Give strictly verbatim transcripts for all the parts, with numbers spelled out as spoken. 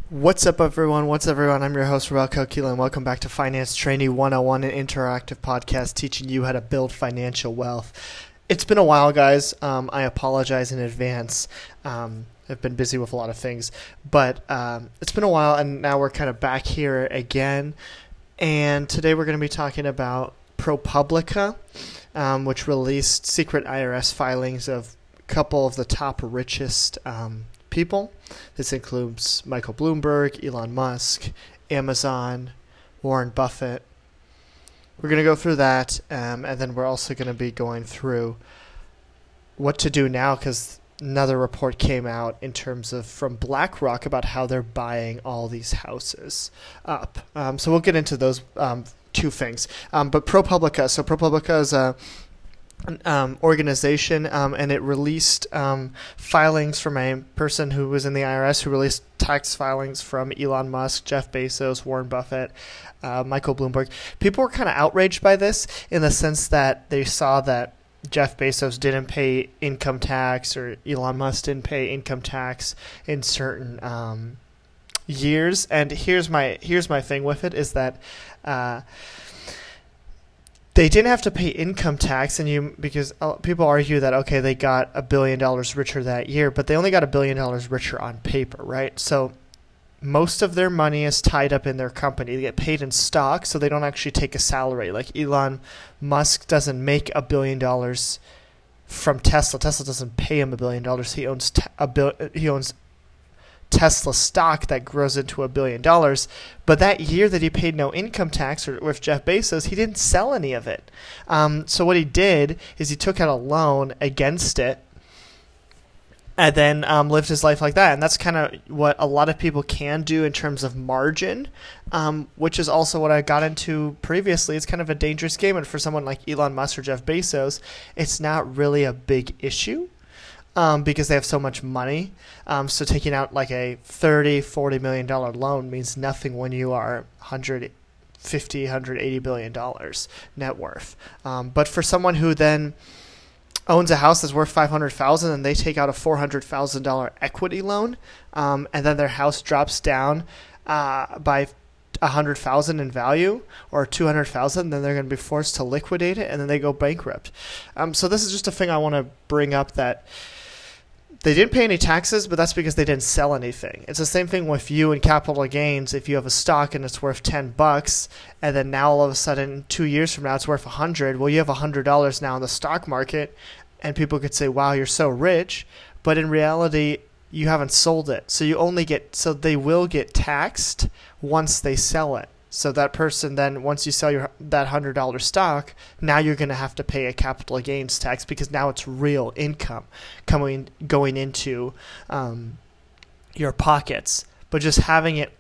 What's up, everyone? What's everyone? I'm your host, Raul Kokila, and welcome back to Finance Trainee one oh one, an interactive podcast teaching you how to build financial wealth. It's been a while, guys. Um, I apologize in advance. Um, I've been busy with a lot of things, but um, it's been a while, and now we're kind of back here again. And today we're going to be talking about ProPublica, um, which released secret I R S filings of a couple of the top richest um, people. This includes Michael Bloomberg, Elon Musk, Amazon, Warren Buffett. We're going to go through that, um, and then we're also going to be going through what to do now, because another report came out in terms of from BlackRock about how they're buying all these houses up. Um, so we'll get into those um, two things. Um, but ProPublica, so ProPublica is a Um, organization, um, and it released um, filings from a person who was in the I R S who released tax filings from Elon Musk, Jeff Bezos, Warren Buffett, uh, Michael Bloomberg. People were kind of outraged by this in the sense that they saw that Jeff Bezos didn't pay income tax or Elon Musk didn't pay income tax in certain um, years. And here's my here's my thing with it is that uh, they didn't have to pay income tax, and you because people argue that, okay, they got a billion dollars richer that year, but they only got a billion dollars richer on paper, right? So most of their money is tied up in their company. They get paid in stock, so they don't actually take a salary. Like Elon Musk doesn't make a billion dollars from Tesla. Tesla doesn't pay him a billion dollars. He owns te- a bil- he owns Tesla stock that grows into a billion dollars. But that year that he paid no income tax or with Jeff Bezos, he didn't sell any of it. Um, so what he did is he took out a loan against it and then um, lived his life like that. And that's kind of what a lot of people can do in terms of margin, um, which is also what I got into previously. It's kind of a dangerous game. And for someone like Elon Musk or Jeff Bezos, it's not really a big issue. Um, because they have so much money. Um, so taking out like a thirty, forty million dollars loan means nothing when you are one hundred fifty, one hundred eighty billion dollars net worth. Um, but for someone who then owns a house that's worth five hundred thousand dollars and they take out a four hundred thousand dollars equity loan, um, and then their house drops down uh, by one hundred thousand dollars in value or two hundred thousand dollars, then they're going to be forced to liquidate it and then they go bankrupt. Um, so this is just a thing I want to bring up, that they didn't pay any taxes, but that's because they didn't sell anything. It's the same thing with you in capital gains. If you have a stock and it's worth ten bucks, and then now all of a sudden, two years from now, it's worth a hundred. Well, you have a hundred dollars now in the stock market, and people could say, "Wow, you're so rich," but in reality, you haven't sold it. So you only get so they will get taxed once they sell it. So that person then, once you sell your that hundred dollar stock, now you're going to have to pay a capital gains tax because now it's real income coming going into um, your pockets. But just having it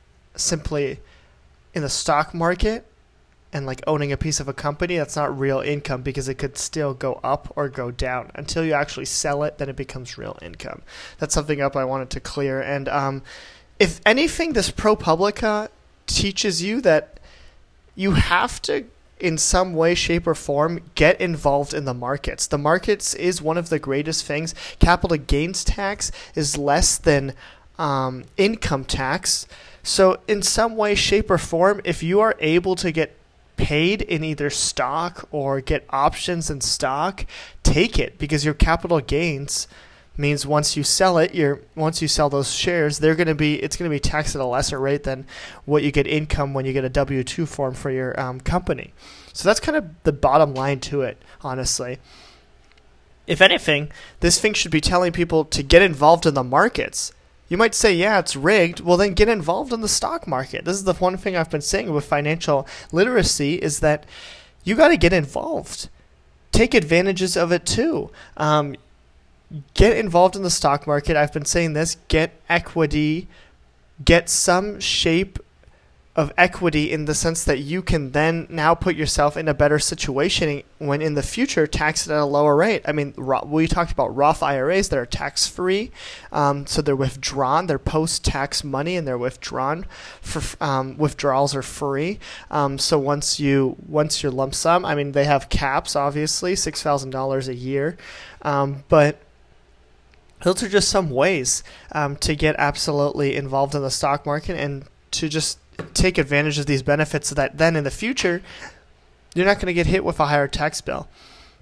simply in the stock market and like owning a piece of a company, that's not real income because it could still go up or go down until you actually sell it. Then it becomes real income. That's something up I wanted to clear. And um, if anything, this ProPublica teaches you that you have to, in some way, shape, or form, get involved in the markets. The markets is one of the greatest things. Capital gains tax is less than um, income tax. So in some way, shape, or form, if you are able to get paid in either stock or get options in stock, take it, because your capital gains means once you sell it, you're once you sell those shares, they're going to be it's going to be taxed at a lesser rate than what you get income when you get a W two form for your um, company. So that's kind of the bottom line to it, honestly. If anything, this thing should be telling people to get involved in the markets. You might say, yeah, it's rigged. Well, then get involved in the stock market. This is the one thing I've been saying with financial literacy is that you got to get involved. Take advantages of it too. Um, Get involved in the stock market. I've been saying this. Get equity. Get some shape of equity in the sense that you can then now put yourself in a better situation when in the future tax it at a lower rate. I mean, we talked about Roth I R As that are tax-free. Um, so they're withdrawn. They're post-tax money and they're withdrawn. For um, withdrawals are free. Um, so once you once your lump sum, I mean, they have caps, obviously, six thousand dollars a year. Um, but those are just some ways um, to get absolutely involved in the stock market and to just take advantage of these benefits so that then in the future, you're not going to get hit with a higher tax bill.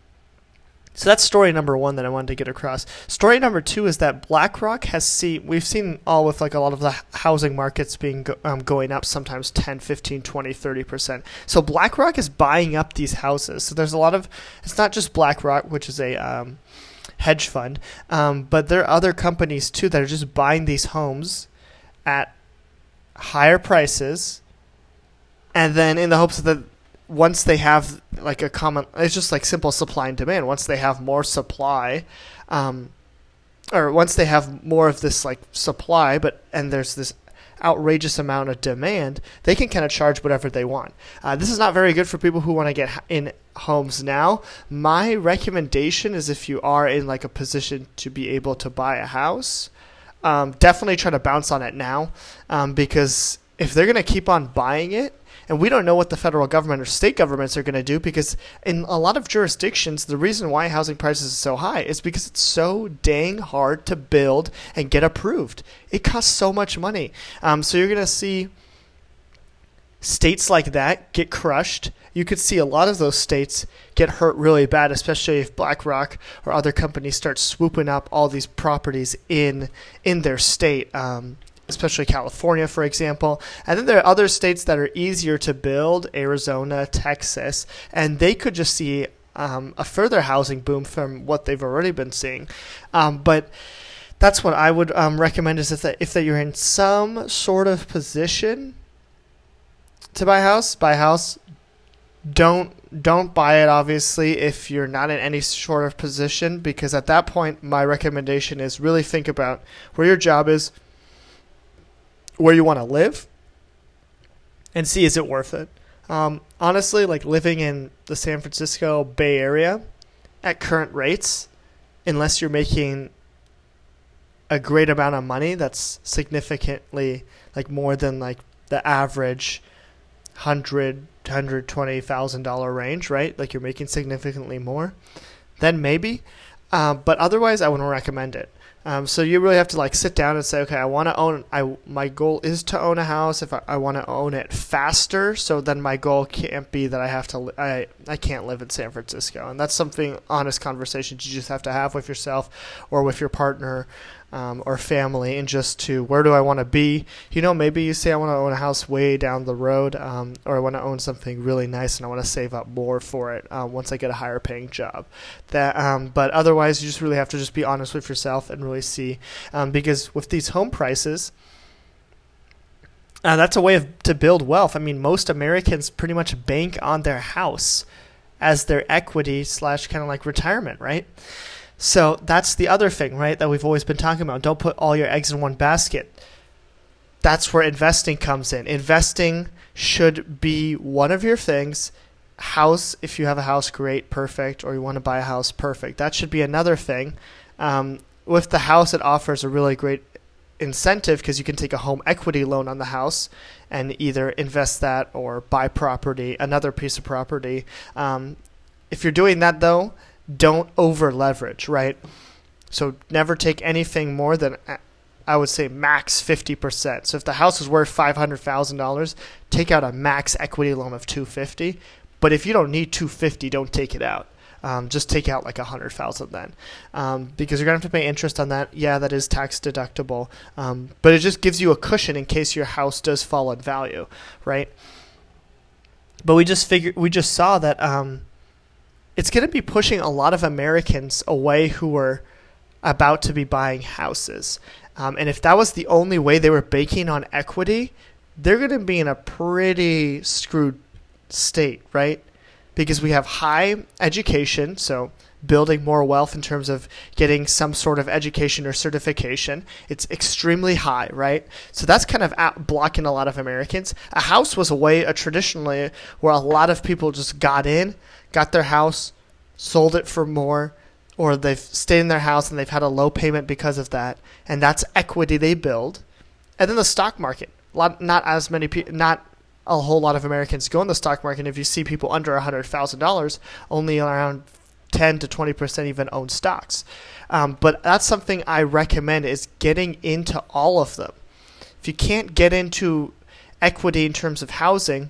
So that's story number one that I wanted to get across. Story number two is that BlackRock has seen, we've seen all with like a lot of the housing markets being go, um, going up sometimes ten, fifteen, twenty, thirty percent. So BlackRock is buying up these houses. So there's a lot of, it's not just BlackRock, which is a um, hedge fund, um, but there are other companies too that are just buying these homes at higher prices, and then in the hopes that once they have like a common, it's just like simple supply and demand. Once they have more supply, um, or once they have more of this like supply, but and there's this outrageous amount of demand, they can kind of charge whatever they want. Uh, this is not very good for people who want to get in homes now. My recommendation is if you are in like a position to be able to buy a house, um, definitely try to bounce on it now, um, because if they're going to keep on buying it, and we don't know what the federal government or state governments are going to do, because in a lot of jurisdictions, the reason why housing prices are so high is because it's so dang hard to build and get approved. It costs so much money. Um, so you're going to see states like that get crushed. You could see a lot of those states get hurt really bad, especially if BlackRock or other companies start swooping up all these properties in in their state. Um, especially California, for example. And then there are other states that are easier to build, Arizona, Texas, and they could just see um, a further housing boom from what they've already been seeing. Um, but that's what I would um, recommend is if that, if that you're in some sort of position to buy a house, buy a house. Don't don't buy it, obviously, if you're not in any sort of position, because at that point, my recommendation is really think about where your job is, where you want to live, and see is it worth it. Um, honestly, like living in the San Francisco Bay Area at current rates, unless you're making a great amount of money that's significantly like more than like the average hundred hundred twenty thousand dollar range, right? Like you're making significantly more, then maybe. Uh, but otherwise, I wouldn't recommend it. Um, so you really have to like sit down and say, okay, I want to own, I, my goal is to own a house. If I, I want to own it faster, so then my goal can't be that I have to, li- I, I can't live in San Francisco. And that's something, honest conversations you just have to have with yourself or with your partner um, or family, and just to, where do I want to be? You know, maybe you say I want to own a house way down the road, um, or I want to own something really nice and I want to save up more for it uh, once I get a higher paying job. That, um, but otherwise, you just really have to just be honest with yourself and really see, um, because with these home prices, uh, that's a way of to build wealth. I mean, most Americans pretty much bank on their house as their equity slash kind of like retirement, right? So that's the other thing, right, that we've always been talking about. Don't put all your eggs in one basket. That's where investing comes in. Investing should be one of your things. House, if you have a house, great, perfect, or you want to buy a house, perfect. That should be another thing. Um, with the house, it offers a really great incentive because you can take a home equity loan on the house and either invest that or buy property, another piece of property. Um, if you're doing that, though, don't over leverage, right? So never take anything more than, I would say, max fifty percent. So if the house is worth five hundred thousand dollars, take out a max equity loan of two hundred fifty thousand dollars. But if you don't need two hundred fifty dollars, don't take it out. Um, just take out like one hundred thousand dollars then, um, because you're going to have to pay interest on that. Yeah, that is tax deductible, um, but it just gives you a cushion in case your house does fall in value, right? But we just figured, we just saw that um, it's going to be pushing a lot of Americans away who were about to be buying houses. Um, and if that was the only way they were banking on equity, they're going to be in a pretty screwed state, right? Because we have high education, so building more wealth in terms of getting some sort of education or certification. It's extremely high, right? So that's kind of out blocking a lot of Americans. A house was a way, a traditionally, where a lot of people just got in, got their house, sold it for more, or they've stayed in their house and they've had a low payment because of that, and that's equity they build. And then the stock market. A lot, not as many people, not a whole lot of Americans go in the stock market. If you see people under one hundred thousand dollars, only around ten to twenty percent even own stocks. Um, but that's something I recommend, is getting into all of them. If you can't get into equity in terms of housing,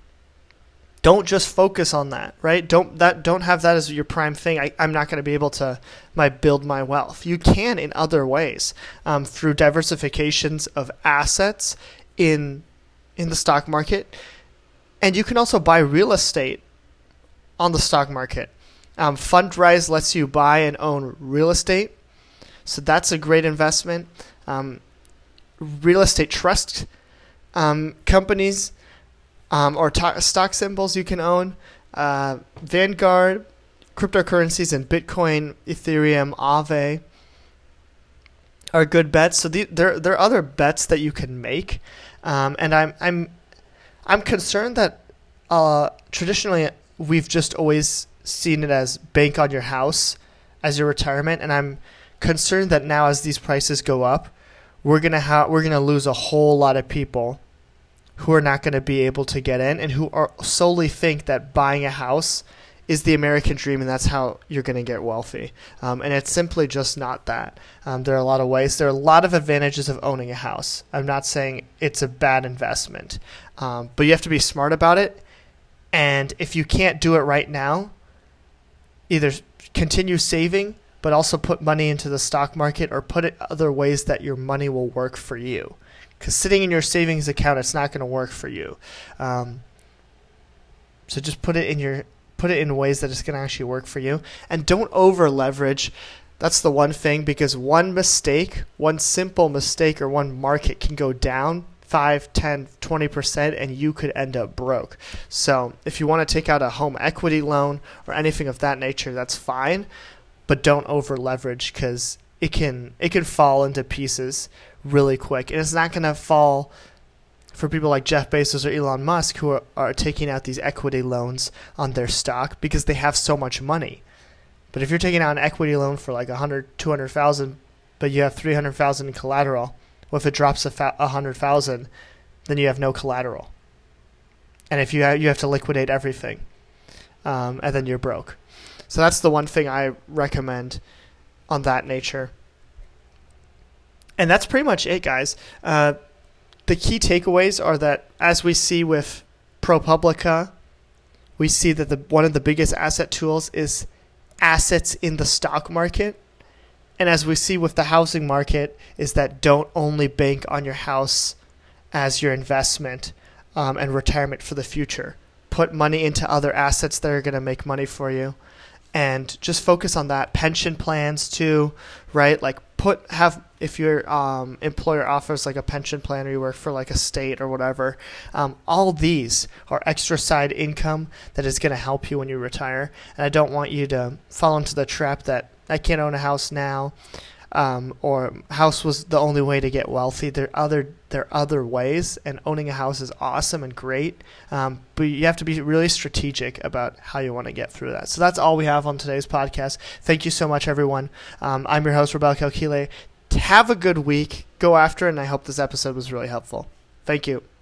don't just focus on that, right? Don't that don't have that as your prime thing. I, I'm not going to be able to my build my wealth. You can in other ways, um, through diversifications of assets in in the stock market, and you can also buy real estate on the stock market. Um, Fundrise lets you buy and own real estate, so that's a great investment. Um, real estate trust um, companies. Um, or t- stock symbols you can own, uh, Vanguard, cryptocurrencies, and Bitcoin, Ethereum, Aave are good bets. So the, there there are other bets that you can make, um, and I'm I'm I'm concerned that uh, traditionally we've just always seen it as bank on your house as your retirement, and I'm concerned that now as these prices go up, we're gonna ha- we're gonna lose a whole lot of people who are not going to be able to get in, and who are solely think that buying a house is the American dream and that's how you're going to get wealthy. Um, and it's simply just not that. Um, there are a lot of ways. There are a lot of advantages of owning a house. I'm not saying it's a bad investment, um, but you have to be smart about it. And if you can't do it right now, either continue saving, but also put money into the stock market, or put it other ways that your money will work for you. Because sitting in your savings account, it's not going to work for you. Um, so just put it in your put it in ways that it's going to actually work for you, and don't over leverage. That's the one thing, because one mistake, one simple mistake, or one market can go down five, ten, twenty percent, and you could end up broke. So if you want to take out a home equity loan or anything of that nature, that's fine, but don't over leverage, because it can it can fall into pieces really quick. And it's not going to fall for people like Jeff Bezos or Elon Musk, who are, are taking out these equity loans on their stock because they have so much money. But if you're taking out an equity loan for like one hundred, two hundred thousand, but you have three hundred thousand in collateral, well, if it drops a fa- one hundred thousand, then you have no collateral. And if you have, you have to liquidate everything, um, and then you're broke. So that's the one thing I recommend on that nature. And that's pretty much it, guys. Uh, the key takeaways are that, as we see with ProPublica, we see that the one of the biggest asset tools is assets in the stock market. And as we see with the housing market, is that don't only bank on your house as your investment um, and retirement for the future. Put money into other assets that are going to make money for you. And just focus on that. Pension plans too, right? Like put have if your um, employer offers like a pension plan, or you work for like a state or whatever, um, all these are extra side income that is going to help you when you retire. And I don't want you to fall into the trap that I can't own a house now, um, or house was the only way to get wealthy. There are other there are other ways, and owning a house is awesome and great, um, but you have to be really strategic about how you want to get through that. So that's all we have on today's podcast. Thank you so much, everyone. Um, I'm your host, Rebel Kalkile. Have a good week. Go after it, and I hope this episode was really helpful. Thank you.